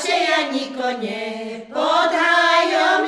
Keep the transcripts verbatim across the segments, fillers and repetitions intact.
Skače Jani koně pod hájom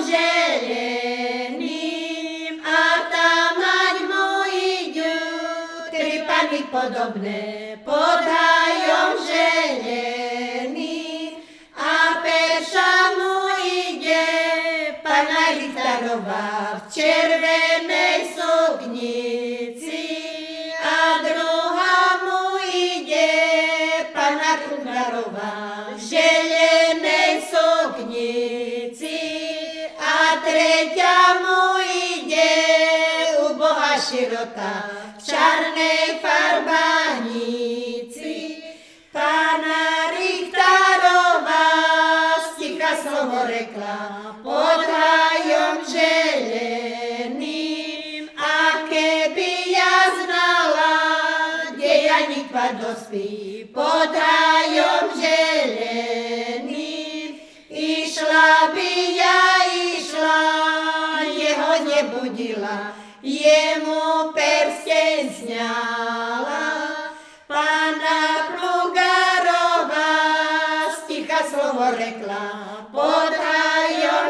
zeleným a tam ať mu idú tri panny podobné pod hájom zeleným a perša mu ide Panna Richterová v červenej suknici a druhá mu ide Panna Krugárová v zelenej suknici a tretia mu ide ubohá širota v čarnej farbanici. Panna Richterová sticha slovo rekla pod hájom zeleným a keby ja znala, kde Janikva dospí pod hájom zeleným, išla by ja, išla, jeho nebudila, jemu persteň sňala. Panna Krugárová sticha slovo rekla pod hájom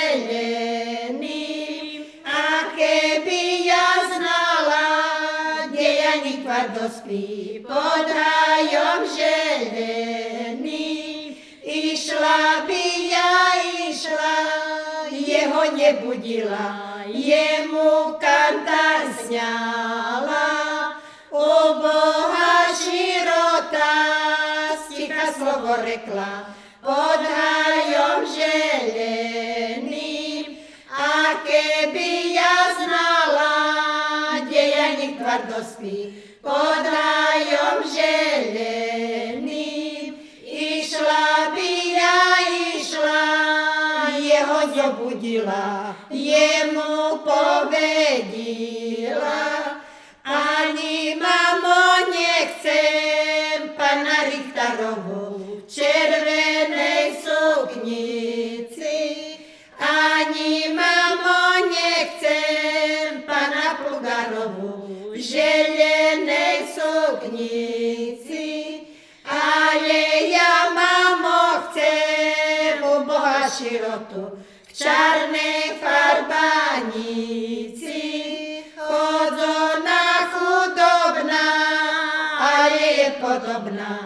zeleným a keby ja znala, kde Janikva dospí pod hájom zeleným, išla by ja, išla, jeho nebudila, jemu kantár sňala. Ubohá širota sticha slovo rekla pod hájom zeleným a keby ja znala, kde Janikva dospí pod hájom zeleným, išla by ja, išla, jeho zobudila, jemu povedila. Ani mamo nechcem Panna Richterovú v červenej suknici, ani mamo nechcem Panna Krugárovú v zelenej suknici, ale ja mamo chcem ubohá širotu v čarnej farbanici. Chodzona chudobná, ale je podobná